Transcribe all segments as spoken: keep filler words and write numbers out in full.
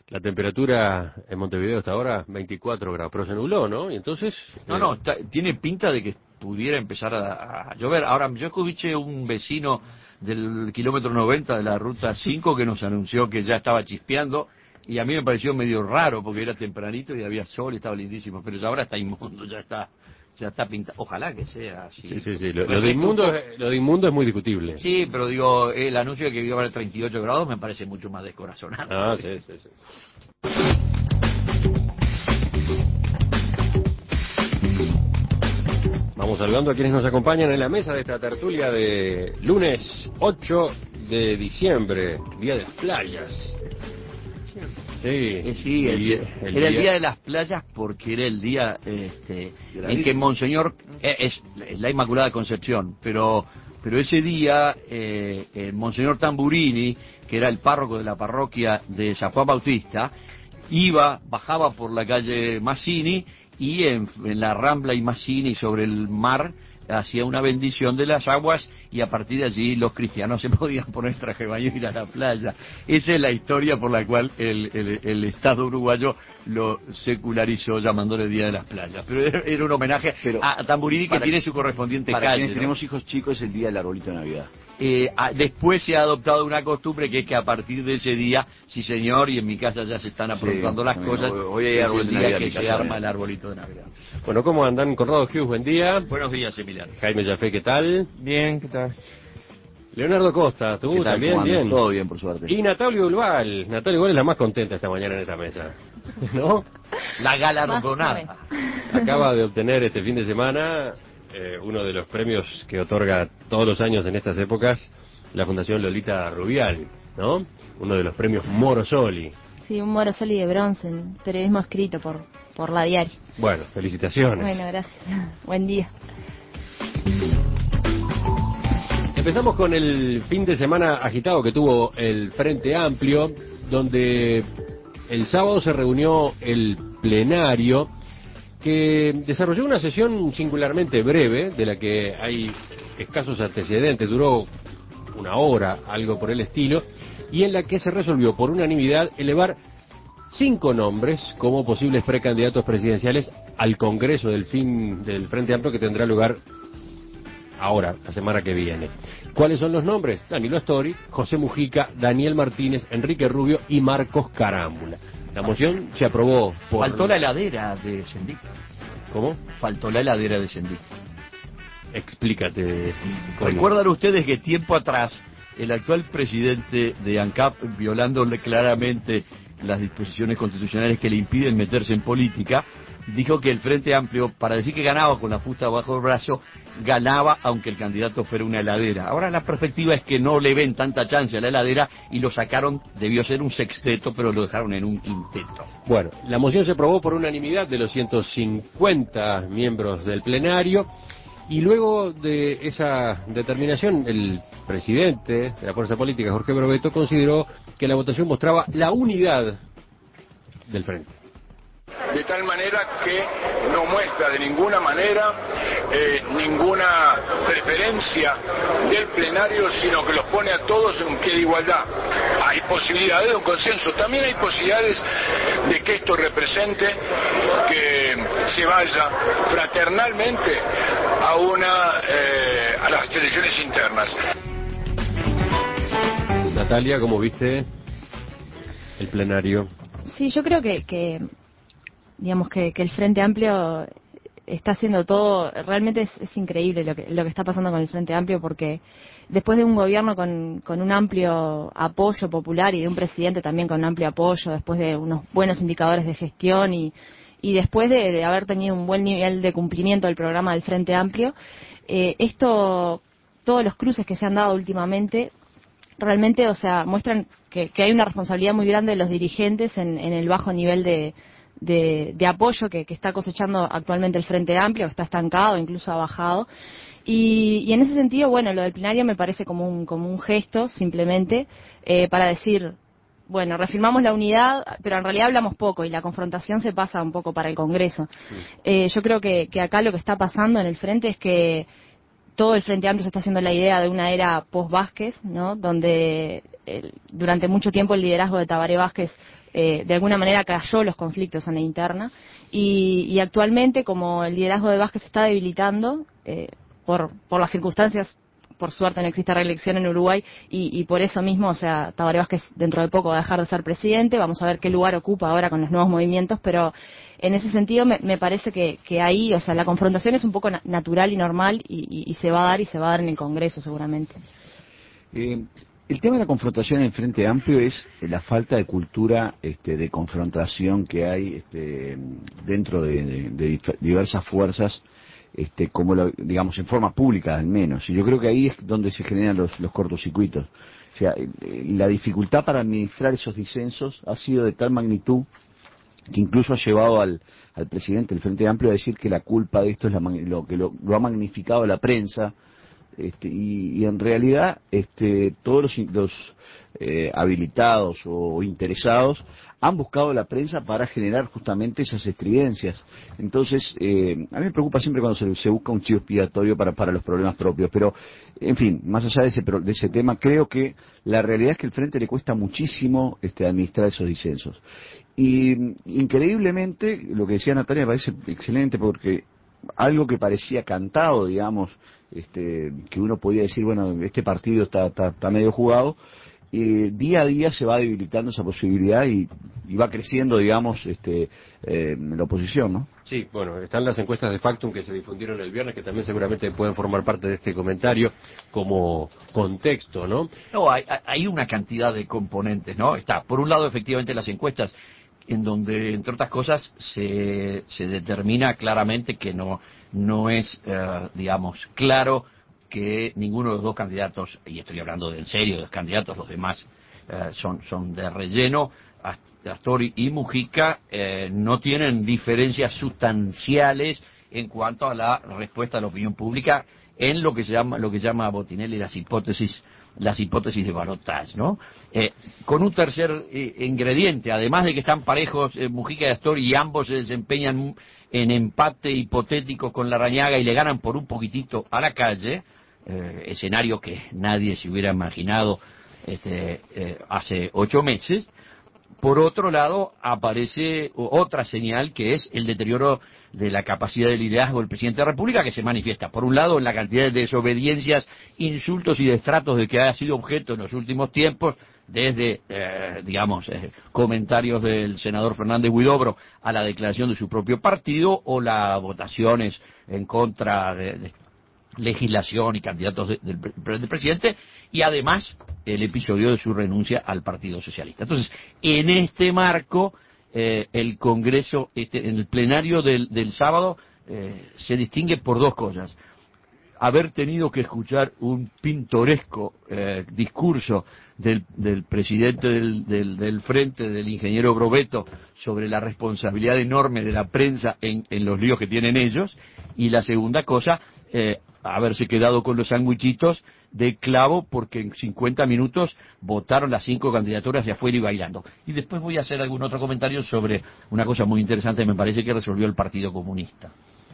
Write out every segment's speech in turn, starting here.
La temperatura en Montevideo hasta ahora veinticuatro grados, pero se nubló, ¿no? Y entonces... No, eh... no, está, tiene pinta de que pudiera empezar a, a llover. Ahora, yo escuché un vecino del kilómetro noventa de la ruta cinco que nos anunció que ya estaba chispeando, y a mí me pareció medio raro porque era tempranito y había sol y estaba lindísimo, pero ya ahora está inmundo, ya está ya está pintado. Ojalá que sea así. Sí, sí, sí. Lo, lo, de inmundo, lo de inmundo es muy discutible. Sí, pero digo, el anuncio de que iba a haber treinta y ocho grados me parece mucho más descorazonante. Ah, sí, sí, sí. Vamos saludando a quienes nos acompañan en la mesa de esta tertulia de lunes ocho de diciembre, Día de las Playas. Sí, eh, sí el, el, el era día... el día de las playas porque era el día este, en que Monseñor eh, es, es la Inmaculada Concepción, pero pero ese día eh, eh, Monseñor Tamburini, que era el párroco de la parroquia de San Juan Bautista, iba, bajaba por la calle Mazzini y en, en la Rambla y Mazzini sobre el mar hacía una bendición de las aguas, y a partir de allí los cristianos se podían poner traje de baño y ir a la playa. Esa es la historia por la cual el, el, el Estado uruguayo lo secularizó llamándole Día de las Playas. Pero era, era un homenaje Pero a Tamburini, que tiene su correspondiente para calle. Quienes ¿no? tenemos hijos chicos, es el día del arbolito de Navidad. Eh, a, después se ha adoptado una costumbre que es que a partir de ese día, sí señor, y en mi casa ya se están aprontando sí, las cosas, hoy hay es árbol el de día Navidad, que se casa, arma el arbolito de Navidad. Bueno, ¿cómo andan? Conrado Hughes, buen día. Buenos días, Emiliano. Jaime Jafé, ¿qué tal? Bien, ¿qué tal? Leonardo Costa, ¿tú tal, también? Bien. Todo bien, por suerte. Y Natalia Ulval. Natalia Ulval es la más contenta esta mañana en esta mesa, ¿no? La galardonada. Acaba de obtener este fin de semana eh, uno de los premios que otorga todos los años en estas épocas la Fundación Lolita Rubial, ¿no? Uno de los premios Morosoli. Sí, un Morosoli de bronce, en periodismo escrito por, por La Diaria. Bueno, felicitaciones. Bueno, gracias. Buen día. Empezamos con el fin de semana agitado que tuvo el Frente Amplio, donde el sábado se reunió el plenario, que desarrolló una sesión singularmente breve, de la que hay escasos antecedentes, duró una hora, algo por el estilo, y en la que se resolvió por unanimidad elevar cinco nombres como posibles precandidatos presidenciales al Congreso del fin del Frente Amplio, que tendrá lugar ahora, la semana que viene. ¿Cuáles son los nombres? Danilo Astori, José Mujica, Daniel Martínez, Enrique Rubio y Marcos Carámbula. La moción se aprobó por... Faltó la heladera de Sendí. ¿Cómo? Faltó la heladera de Sendí. Explícate. ¿Recuerdan ustedes que tiempo atrás el actual presidente de ANCAP, violándole claramente las disposiciones constitucionales que le impiden meterse en política, dijo que el Frente Amplio, para decir que ganaba con la fusta bajo el brazo, ganaba aunque el candidato fuera una heladera? Ahora la perspectiva es que no le ven tanta chance a la heladera y lo sacaron, debió ser un sexteto, pero lo dejaron en un quinteto. Bueno, la moción se aprobó por unanimidad de los ciento cincuenta miembros del plenario, y luego de esa determinación, el presidente de la fuerza política, Jorge Brovetto, consideró que la votación mostraba la unidad del Frente. De tal manera que no muestra de ninguna manera eh, ninguna preferencia del plenario, sino que los pone a todos en un pie de igualdad. Hay posibilidades de un consenso, también hay posibilidades de que esto represente que se vaya fraternalmente a una eh, a las elecciones internas. Natalia, ¿cómo viste el plenario? Sí, yo creo que, que digamos que, que el Frente Amplio está haciendo todo, realmente es, es increíble lo que, lo que está pasando con el Frente Amplio, porque después de un gobierno con, con un amplio apoyo popular y de un presidente también con amplio apoyo, después de unos buenos indicadores de gestión y, y después de, de haber tenido un buen nivel de cumplimiento del programa del Frente Amplio, eh, esto, todos los cruces que se han dado últimamente, realmente, o sea, muestran que, que hay una responsabilidad muy grande de los dirigentes en, en el bajo nivel de De, de apoyo que, que está cosechando actualmente el Frente Amplio, que está estancado, incluso ha bajado. Y, y en ese sentido, bueno, lo del plenario me parece como un, como un gesto, simplemente, eh, para decir, bueno, reafirmamos la unidad, pero en realidad hablamos poco y la confrontación se pasa un poco para el Congreso. Eh, yo creo que, que acá lo que está pasando en el Frente es que todo el Frente Amplio se está haciendo la idea de una era post-Vázquez, ¿no? Donde el, durante mucho tiempo el liderazgo de Tabaré Vázquez eh, de alguna manera cayó los conflictos en la interna, y, y actualmente, como el liderazgo de Vázquez se está debilitando, eh, por, por las circunstancias, por suerte no existe reelección en Uruguay, y, y por eso mismo, o sea, Tabaré Vázquez dentro de poco va a dejar de ser presidente, vamos a ver qué lugar ocupa ahora con los nuevos movimientos, pero en ese sentido me, me parece que, que ahí, o sea, la confrontación es un poco na- natural y normal, y, y, y se va a dar y se va a dar en el Congreso seguramente. Eh, el tema de la confrontación en el Frente Amplio es la falta de cultura este, de confrontación que hay este, dentro de, de, de diversas fuerzas, este, como lo, digamos en forma pública al menos. Y yo creo que ahí es donde se generan los, los cortocircuitos. O sea, la dificultad para administrar esos disensos ha sido de tal magnitud que incluso ha llevado al, al presidente del Frente Amplio a decir que la culpa de esto es la, lo que lo, lo ha magnificado la prensa. Este, y, y en realidad este, todos los, los eh, habilitados o interesados han buscado la prensa para generar justamente esas estridencias. Entonces, eh, a mí me preocupa siempre cuando se, se busca un chivo expiatorio para, para los problemas propios, pero, en fin, más allá de ese, de ese tema, creo que la realidad es que al Frente le cuesta muchísimo este, administrar esos disensos. Y increíblemente, lo que decía Natalia me parece excelente, porque algo que parecía cantado, digamos, este, que uno podía decir, bueno, este partido está, está, está medio jugado, eh, día a día se va debilitando esa posibilidad y, y va creciendo, digamos, este, eh, la oposición, ¿no? Sí, bueno, están las encuestas de Factum que se difundieron el viernes, que también seguramente pueden formar parte de este comentario como contexto, ¿no? No, hay, hay una cantidad de componentes, ¿no? Está, por un lado, efectivamente, las encuestas, en donde, entre otras cosas, se, se determina claramente que no, no es, eh, digamos, claro que ninguno de los dos candidatos, y estoy hablando de en serio de los candidatos, los demás eh, son, son de relleno, Astori y Mujica, eh, no tienen diferencias sustanciales en cuanto a la respuesta de la opinión pública en lo que se llama, lo que llama Botinelli las hipótesis las hipótesis de balotaje, ¿no? Eh, con un tercer eh, ingrediente, además de que están parejos eh, Mujica y Astori, y ambos se desempeñan en empate hipotético con Larrañaga y le ganan por un poquitito a la calle, eh, escenario que nadie se hubiera imaginado este, eh, hace ocho meses. Por otro lado, aparece otra señal que es el deterioro de la capacidad de liderazgo del presidente de la República, que se manifiesta, por un lado, en la cantidad de desobediencias, insultos y destratos de que ha sido objeto en los últimos tiempos, desde, eh, digamos, eh, comentarios del senador Fernández Huidobro a la declaración de su propio partido, o las votaciones en contra de, de legislación y candidatos de, del, del presidente, y además el episodio de su renuncia al Partido Socialista. Entonces, en este marco, eh, el Congreso, este, en el plenario del, del sábado, eh, se distingue por dos cosas. Haber tenido que escuchar un pintoresco eh, discurso del, del presidente del, del, del Frente, del ingeniero Brovetto, sobre la responsabilidad enorme de la prensa en, en los líos que tienen ellos, y la segunda cosa, eh, haberse quedado con los sandwichitos de clavo, porque en cincuenta minutos votaron las cinco candidaturas de afuera y bailando. Y después voy a hacer algún otro comentario sobre una cosa muy interesante que me parece que resolvió el Partido Comunista.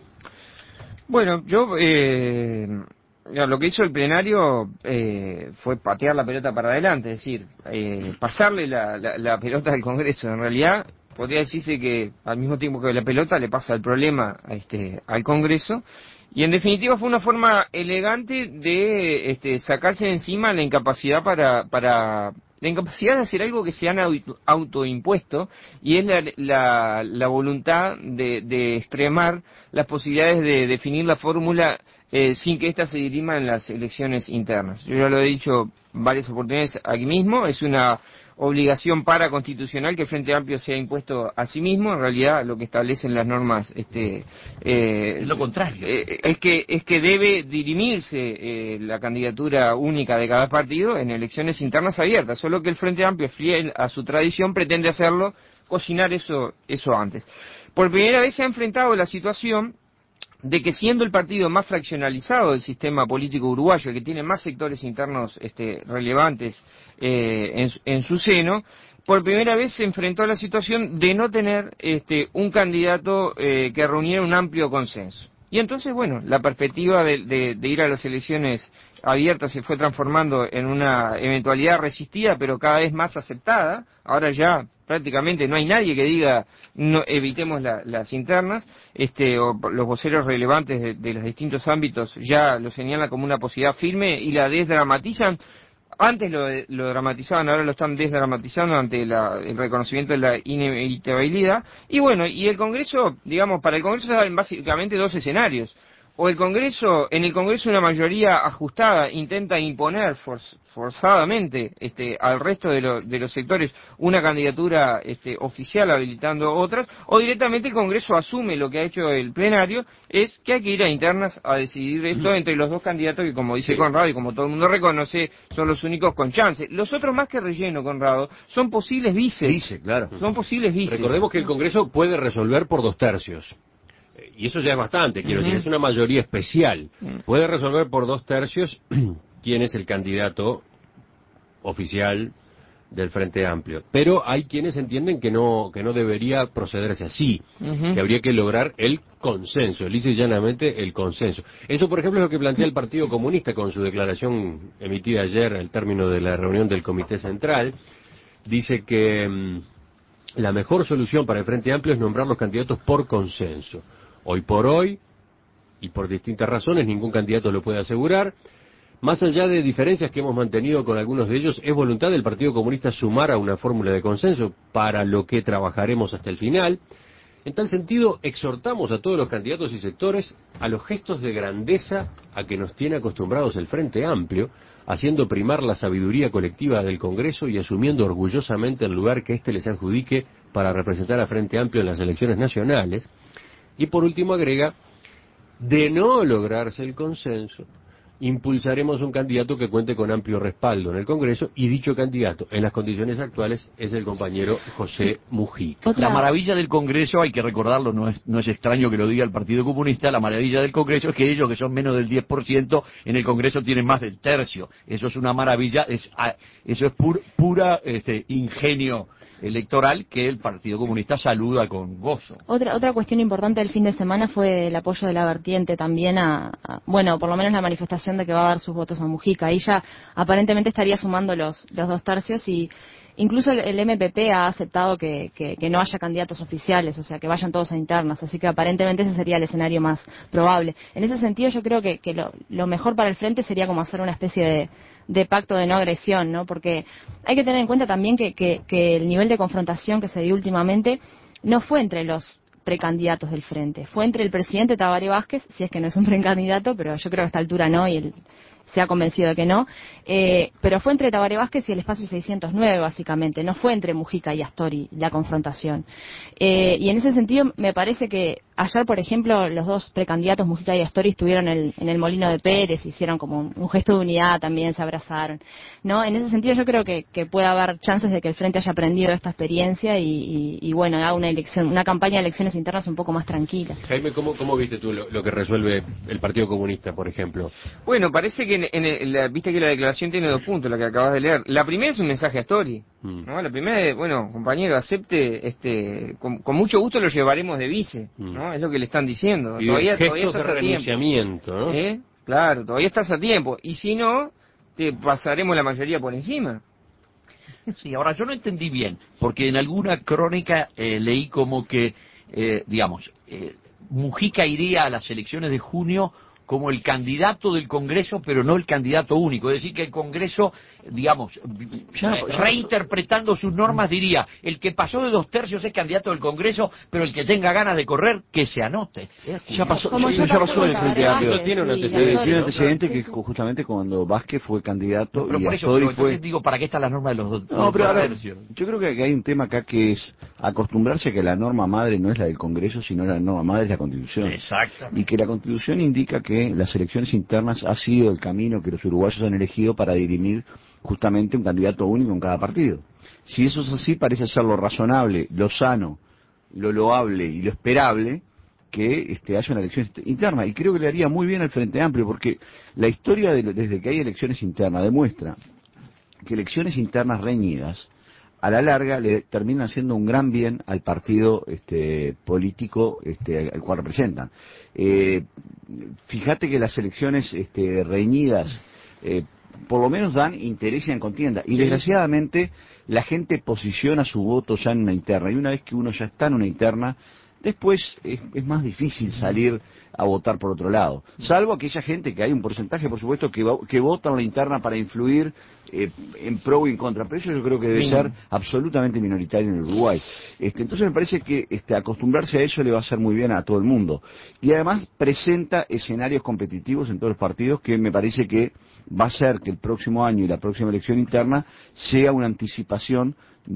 Bueno, yo, eh, lo que hizo el plenario eh, fue patear la pelota para adelante, es decir, eh, pasarle la, la, la pelota al Congreso. En realidad, podría decirse que al mismo tiempo que la pelota le pasa el problema a este, al Congreso. Y en definitiva fue una forma elegante de este, sacarse de encima la incapacidad para, para la incapacidad de hacer algo que se han auto, autoimpuesto, y es la, la, la voluntad de, de extremar las posibilidades de definir la fórmula eh, sin que ésta se dirima en las elecciones internas. Yo ya lo he dicho varias oportunidades aquí mismo, es una obligación paraconstitucional que el Frente Amplio se ha impuesto a sí mismo. En realidad lo que establecen las normas este eh, es lo contrario, eh, es que es que debe dirimirse eh, la candidatura única de cada partido en elecciones internas abiertas, solo que el Frente Amplio, fiel a su tradición, pretende hacerlo, cocinar eso eso antes. Por primera vez se ha enfrentado la situación de que, siendo el partido más fraccionalizado del sistema político uruguayo, que tiene más sectores internos este, relevantes eh, en, en su seno, por primera vez se enfrentó a la situación de no tener este, un candidato eh, que reuniera un amplio consenso. Y entonces, bueno, la perspectiva de, de, de ir a las elecciones abiertas se fue transformando en una eventualidad resistida, pero cada vez más aceptada. Ahora ya prácticamente no hay nadie que diga no evitemos la, las internas, este o los voceros relevantes de, de los distintos ámbitos ya lo señalan como una posibilidad firme y la desdramatizan. Antes lo, lo dramatizaban, ahora lo están desdramatizando ante la, el reconocimiento de la inevitabilidad. Y bueno, y el Congreso, digamos, para el Congreso se dan básicamente dos escenarios. O el Congreso, en el Congreso una mayoría ajustada intenta imponer for, forzadamente este, al resto de, lo, de los sectores una candidatura este, oficial habilitando otras, o directamente el Congreso asume lo que ha hecho el plenario, es que hay que ir a internas a decidir esto entre los dos candidatos que, como dice sí. Conrado y como todo el mundo reconoce, son los únicos con chance. Los otros más que relleno, Conrado, son posibles vices. Vice, claro. Son posibles vices. Recordemos que el Congreso puede resolver por dos tercios. Y eso ya es bastante, quiero uh-huh. decir, es una mayoría especial. Puede resolver por dos tercios quién es el candidato oficial del Frente Amplio. Pero hay quienes entienden que no que no debería procederse así, uh-huh. que habría que lograr el consenso, lisa y llanamente el consenso. Eso, por ejemplo, es lo que plantea el Partido Comunista con su declaración emitida ayer al término de la reunión del Comité Central. Dice que mmm, la mejor solución para el Frente Amplio es nombrar los candidatos por consenso. Hoy por hoy, y por distintas razones, ningún candidato lo puede asegurar. Más allá de diferencias que hemos mantenido con algunos de ellos, es voluntad del Partido Comunista sumar a una fórmula de consenso para lo que trabajaremos hasta el final. En tal sentido, exhortamos a todos los candidatos y sectores a los gestos de grandeza a que nos tiene acostumbrados el Frente Amplio, haciendo primar la sabiduría colectiva del Congreso y asumiendo orgullosamente el lugar que éste les adjudique para representar a Frente Amplio en las elecciones nacionales. Y por último agrega, de no lograrse el consenso, impulsaremos un candidato que cuente con amplio respaldo en el Congreso, y dicho candidato, en las condiciones actuales, es el compañero José Mujica. La maravilla del Congreso, hay que recordarlo, no es, no es extraño que lo diga el Partido Comunista, la maravilla del Congreso es que ellos, que son menos del diez por ciento, en el Congreso tienen más del tercio. Eso es una maravilla, es, eso es pur, pura este, ingenio electoral que el Partido Comunista saluda con gozo. Otra otra cuestión importante del fin de semana fue el apoyo de la vertiente también a, a, bueno, por lo menos la manifestación de que va a dar sus votos a Mujica. Ahí ya aparentemente estaría sumando los, los dos tercios y incluso el, el M P P ha aceptado que, que, que no haya candidatos oficiales, o sea, que vayan todos a internas, así que aparentemente ese sería el escenario más probable. En ese sentido yo creo que, que lo, lo mejor para el frente sería como hacer una especie de de pacto de no agresión, ¿no? Porque hay que tener en cuenta también que, que, que el nivel de confrontación que se dio últimamente no fue entre los precandidatos del frente, fue entre el presidente Tabaré Vázquez, si es que no es un precandidato, pero yo creo que a esta altura no, y él se ha convencido de que no, eh, pero fue entre Tabaré Vázquez y el espacio seiscientos nueve, básicamente, no fue entre Mujica y Astori la confrontación. Eh, y en ese sentido me parece que ayer, por ejemplo, los dos precandidatos, Mujica y Astori, estuvieron en el, en el Molino de Pérez, hicieron como un, un gesto de unidad también, se abrazaron, ¿no? En ese sentido yo creo que, que puede haber chances de que el Frente haya aprendido de esta experiencia y, y, y bueno, haga una elección, una campaña de elecciones internas un poco más tranquila. Jaime, ¿cómo, cómo viste tú lo, lo que resuelve el Partido Comunista, por ejemplo? Bueno, parece que en, en el, la, viste que la declaración tiene dos puntos, la que acabas de leer. La primera es un mensaje a Astori, mm. ¿no? La primera es, bueno, compañero, acepte, este, con, con mucho gusto lo llevaremos de vice, mm. ¿no? Es lo que le están diciendo. Y todavía, gestos todavía estás de renunciamiento, ¿no? ¿Eh? Claro, todavía estás a tiempo. Y si no, te pasaremos la mayoría por encima. Sí, ahora yo no entendí bien, porque en alguna crónica eh, leí como que, eh, digamos, eh, Mujica iría a las elecciones de junio como el candidato del Congreso, pero no el candidato único. Es decir, que el Congreso, digamos, ya, ya reinterpretando sus normas, diría, el que pasó de dos tercios es candidato del Congreso, pero el que tenga ganas de correr, que se anote. Ya pasó, sí, ya pasó en el Frente Amplio. Tiene un antecedente, tiene un antecedente que justamente cuando Vázquez fue candidato pero y por eso, Astori pero fue... entonces digo, ¿para qué está la norma de los dos, no, dos pero ahora, tercios? yo creo que hay un tema acá que es acostumbrarse a que la norma madre no es la del Congreso, sino la norma madre es la Constitución. Exacto. Y que la Constitución indica que las elecciones internas ha sido el camino que los uruguayos han elegido para dirimir justamente un candidato único en cada partido. Si eso es así, parece ser lo razonable, lo sano, lo loable y lo esperable que este, haya una elección interna. Y creo que le haría muy bien al Frente Amplio, porque la historia de, desde que hay elecciones internas demuestra que elecciones internas reñidas a la larga le terminan haciendo un gran bien al partido este, político este, al cual representan. Eh, fíjate que las elecciones este, reñidas, eh, por lo menos dan interés en contienda. Y desgraciadamente la gente posiciona su voto ya en una interna. Y una vez que uno ya está en una interna, después es, es más difícil salir a votar por otro lado. Salvo aquella gente que hay un porcentaje, por supuesto, que, va, que vota en la interna para influir eh, en pro y en contra. Pero eso yo creo que debe ser absolutamente minoritario en el Uruguay. Este, entonces me parece que este, acostumbrarse a eso le va a hacer muy bien a todo el mundo. Y además presenta escenarios competitivos en todos los partidos que me parece que va a ser que el próximo año y la próxima elección interna sea una anticipación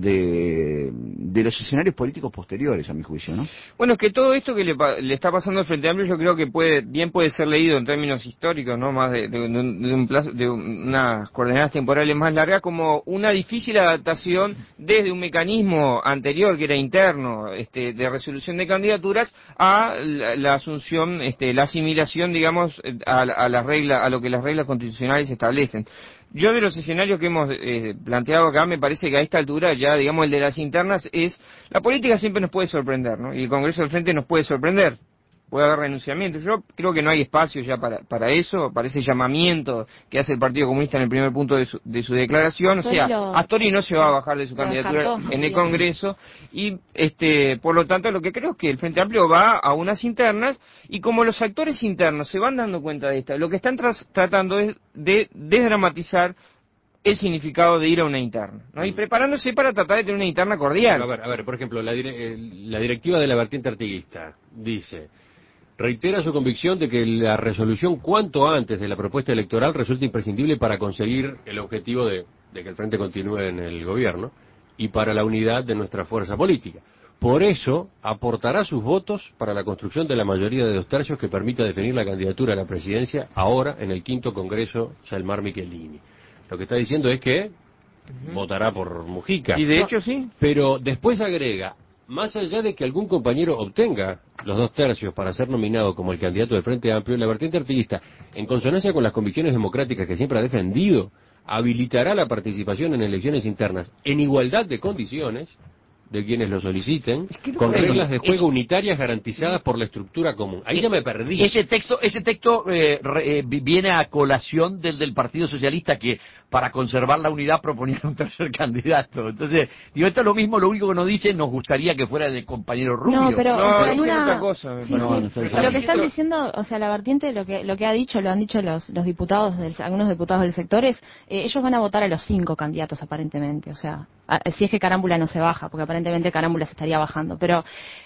de, de los escenarios políticos posteriores, a mi juicio, ¿no? Bueno, que todo esto que le, le está pasando al Frente Amplio yo creo que puede bien puede ser leído en términos históricos, no más de, de, de, un, de un plazo, de unas coordenadas temporales más largas, como una difícil adaptación desde un mecanismo anterior que era interno, este, de resolución de candidaturas, a la, la asunción, este, la asimilación, digamos, a, a las reglas, a lo que las reglas constitucionales establecen. Yo de los escenarios que hemos eh, planteado acá, me parece que a esta altura ya, digamos, el de las internas es, la política siempre nos puede sorprender, ¿no? Y el Congreso del Frente nos puede sorprender. Puede haber renunciamientos. Yo creo que no hay espacio ya para, para eso, para ese llamamiento que hace el Partido Comunista en el primer punto de su, de su declaración. O sea, lo, Astori no se va a bajar de su candidatura descartó, en el Congreso y, este, por lo tanto, lo que creo es que el Frente Amplio va a unas internas y como los actores internos se van dando cuenta de esto, lo que están tras, tratando es de desdramatizar el significado de ir a una interna, ¿no? Y preparándose para tratar de tener una interna cordial. A ver, a ver, por ejemplo, la, dire la directiva de la vertiente artiguista dice: reitera su convicción de que la resolución cuanto antes de la propuesta electoral resulta imprescindible para conseguir el objetivo de, de que el Frente continúe en el gobierno y para la unidad de nuestra fuerza política. Por eso, aportará sus votos para la construcción de la mayoría de dos tercios que permita definir la candidatura a la presidencia ahora en el quinto Congreso Yalmar Michelini. Lo que está diciendo es que uh-huh. votará por Mujica. Y de hecho sí. Pero después agrega: más allá de que algún compañero obtenga los dos tercios para ser nominado como el candidato del Frente Amplio, la vertiente artiguista, en consonancia con las convicciones democráticas que siempre ha defendido, habilitará la participación en elecciones internas en igualdad de condiciones de quienes lo soliciten, es que no con reglas de juego es, unitarias garantizadas por la estructura común. Ahí es, ya me perdí. Ese texto, ese texto eh, re, eh, viene a colación del del Partido Socialista, que para conservar la unidad proponía un tercer candidato. Entonces, digo, esto es lo mismo, lo único que nos dice, nos gustaría que fuera del compañero Rubio. No, pero no, o sea, es una... otra cosa. Sí, no, sí. no, Lo que están diciendo, o sea, la vertiente, lo que lo que ha dicho, lo han dicho los los diputados, del, algunos diputados del sector, es eh, ellos van a votar a los cinco candidatos aparentemente, o sea, a, si es que Carámbula no se baja, porque aparentemente Carámbula se estaría bajando, pero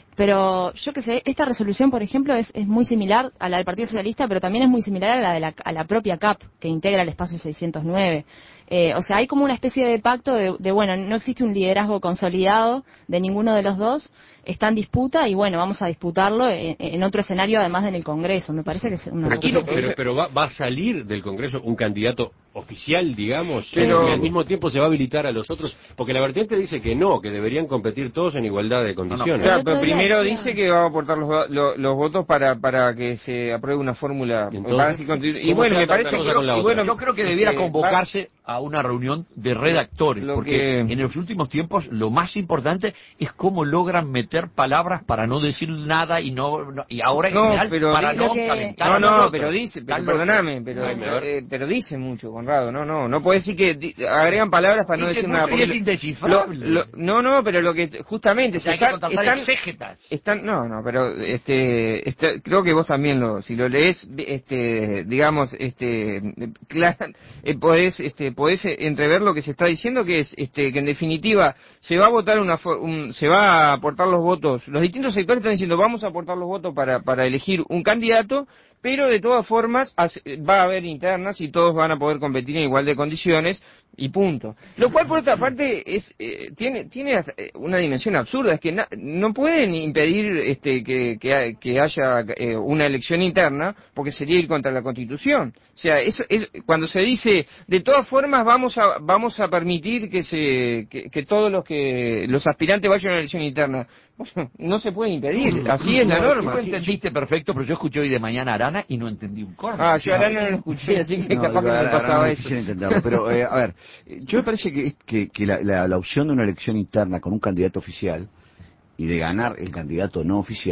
pero yo que sé, esta resolución, por ejemplo, es, es muy similar a la del Partido Socialista, pero también es muy similar a la de la, a la propia C A P, que integra el espacio seiscientos nueve. Eh, o sea, hay como una especie de pacto de, de, bueno, no existe un liderazgo consolidado de ninguno de los dos, está en disputa y bueno, vamos a disputarlo en, en otro escenario además de en el Congreso. Me parece que es una pero, pero, pero, pero va, va a salir del Congreso un candidato oficial, digamos, pero y al mismo tiempo se va a habilitar a los otros, porque la vertiente dice que no, que deberían competir todos en igualdad de condiciones. No, no. Claro, pero primero dice que va a aportar los, los, los votos para para que se apruebe una fórmula. Entonces, y bueno, me parece que y bueno, yo creo que debiera convocarse a una reunión de redactores, lo porque que... en los últimos tiempos lo más importante es cómo logran meter palabras para no decir nada y no, no y ahora en no, general pero para no que... calentar. No, no, pero dice, pero perdóname, pero eh, pero dice mucho, Conrado, no, no, no puede decir que di, agregan palabras para no dice decir nada. Porque es indescifrable. Lo, lo, no, no, pero lo que justamente o sea, están, hay que están, exégetas. están, no, no, pero este, este, creo que vos también lo, si lo lees, este, digamos, este, claro, eh, podés, este, podés entrever lo que se está diciendo, que es, este, que en definitiva se va a votar una, un, se va a aportar los votos, los distintos sectores están diciendo vamos a aportar los votos para, para elegir un candidato, pero de todas formas va a haber internas y todos van a poder competir en igual de condiciones y punto. Lo cual, por otra parte, es eh, tiene tiene una dimensión absurda, es que na, no pueden impedir este que, que, que haya eh, una elección interna, porque sería ir contra la Constitución. O sea, eso es cuando se dice, de todas formas vamos a vamos a permitir que se que, que todos los que los aspirantes vayan a una elección interna. Bueno, no se puede impedir, así es la norma. Tú entendiste perfecto, pero yo escuché hoy de mañana Arana y no entendí un corno. Ah, yo Arana no lo escuché, así que no, capaz que no me pasaba no eso. entenderlo, pero eh, a ver, yo me parece que, que, que la, la, la opción de una elección interna con un candidato oficial y de ganar el candidato no oficial,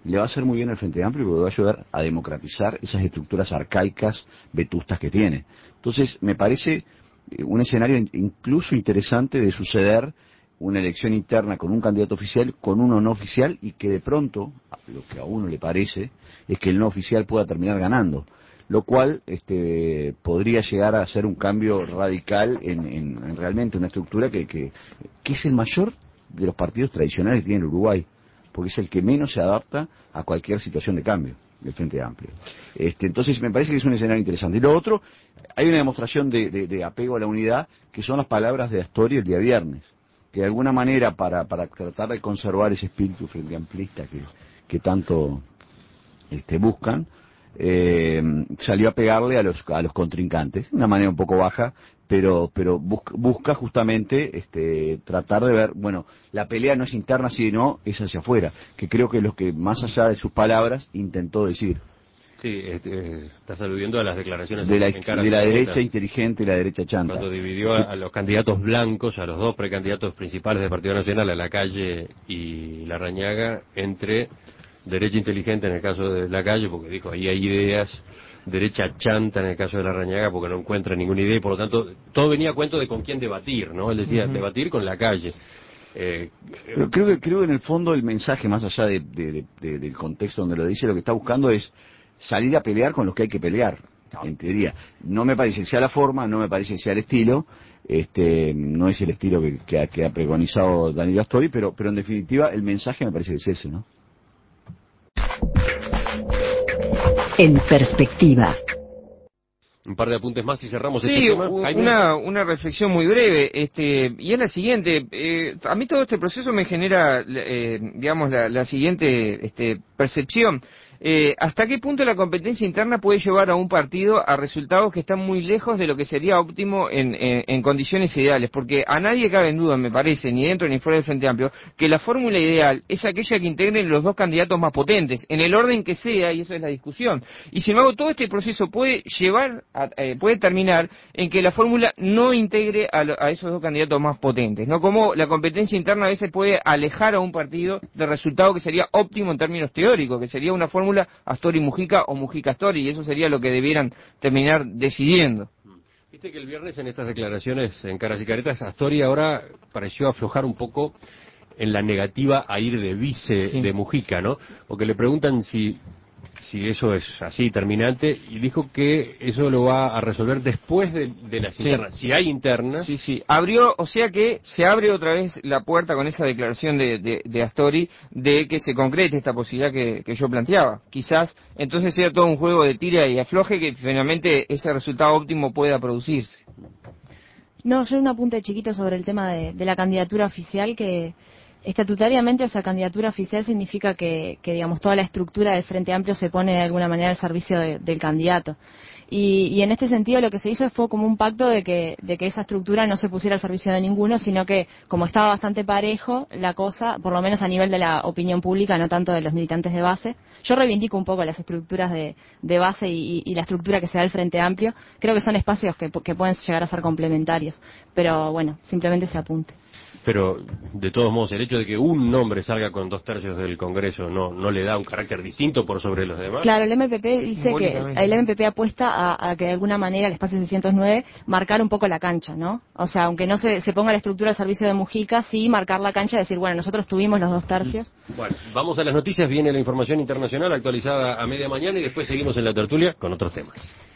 le va a hacer muy bien al Frente Amplio porque va a ayudar a democratizar esas estructuras arcaicas, vetustas que tiene. Entonces, me parece un escenario incluso interesante de suceder una elección interna con un candidato oficial, con uno no oficial, y que de pronto, lo que a uno le parece, es que el no oficial pueda terminar ganando, lo cual este, podría llegar a ser un cambio radical en, en, en realmente una estructura que, que, que es el mayor de los partidos tradicionales que tiene el Uruguay, porque es el que menos se adapta a cualquier situación de cambio, del Frente Amplio. Este, entonces me parece que es un escenario interesante. Y lo otro, hay una demostración de, de, de apego a la unidad, que son las palabras de Astori el día viernes, que de alguna manera para, para tratar de conservar ese espíritu frente amplista que, que tanto este, buscan, eh, salió a pegarle a los, a los contrincantes, de una manera un poco baja, pero pero busca, busca justamente este, tratar de ver, bueno, la pelea no es interna, sino es hacia afuera, que creo que es lo que más allá de sus palabras intentó decir. Sí, este, estás aludiendo a las declaraciones de la, en cara de la de derecha inteligente y la derecha chanta. Cuando dividió a, a los candidatos blancos, a los dos precandidatos principales del Partido Nacional, a Lacalle y Larrañaga, entre derecha inteligente en el caso de Lacalle, porque dijo ahí hay ideas, derecha chanta en el caso de Larrañaga, porque no encuentra ninguna idea, y por lo tanto todo venía a cuento de con quién debatir, ¿no? Él decía, uh-huh. debatir con Lacalle. Eh, Pero creo que creo que en el fondo el mensaje, más allá de, de, de, de, del contexto donde lo dice, lo que está buscando es salir a pelear con los que hay que pelear, en teoría. No me parece que sea la forma, no me parece que sea el estilo, este no es el estilo que, que, ha, que ha preconizado Daniel Astori, pero, pero en definitiva el mensaje me parece que es ese, ¿no? En perspectiva. Un par de apuntes más y cerramos sí, este tema. Sí, una, una reflexión muy breve, este, y es la siguiente. Eh, a mí todo este proceso me genera, eh, digamos, la, la siguiente este, percepción. Eh, ¿Hasta qué punto la competencia interna puede llevar a un partido a resultados que están muy lejos de lo que sería óptimo en, en, en condiciones ideales? Porque a nadie cabe en duda, me parece, ni dentro ni fuera del Frente Amplio, que la fórmula ideal es aquella que integren los dos candidatos más potentes, en el orden que sea, y eso es la discusión. Y sin embargo, todo este proceso puede llevar, a, eh, puede terminar en que la fórmula no integre a, a esos dos candidatos más potentes, ¿no? Como la competencia interna a veces puede alejar a un partido del resultado que sería óptimo en términos teóricos, que sería una fórmula Astori-Mujica o Mujica-Astori, y eso sería lo que debieran terminar decidiendo. Viste que el viernes en estas declaraciones en Caras y Caretas, Astori ahora pareció aflojar un poco en la negativa a ir de vice sí. de Mujica, ¿no? Porque le preguntan si si eso es así, terminante, y dijo que eso lo va a resolver después de, de las sí. internas. Si hay internas... Sí, sí. Abrió, o sea que se abre otra vez la puerta con esa declaración de, de, de Astori de que se concrete esta posibilidad que, que yo planteaba. Quizás entonces sea todo un juego de tira y afloje que finalmente ese resultado óptimo pueda producirse. No, yo un apunte chiquito sobre el tema de, de la candidatura oficial, que estatutariamente esa candidatura oficial significa que, que, digamos, toda la estructura del Frente Amplio se pone de alguna manera al servicio de, del candidato. Y, y en este sentido lo que se hizo fue como un pacto de que, de que esa estructura no se pusiera al servicio de ninguno, sino que, como estaba bastante parejo la cosa, por lo menos a nivel de la opinión pública, no tanto de los militantes de base. Yo reivindico un poco las estructuras de, de base y, y la estructura que se da el Frente Amplio. Creo que son espacios que, que pueden llegar a ser complementarios. Pero bueno, simplemente se apunte. Pero, de todos modos, el hecho de que un nombre salga con dos tercios del Congreso no no le da un carácter distinto por sobre los demás. Claro, el M P P dice que el M P P apuesta a, a que de alguna manera el espacio seiscientos nueve marcar un poco la cancha, ¿no? O sea, aunque no se, se ponga la estructura al servicio de Mujica, sí marcar la cancha y decir, bueno, nosotros tuvimos los dos tercios. Bueno, vamos a las noticias, viene la información internacional actualizada a media mañana y después seguimos en la tertulia con otros temas.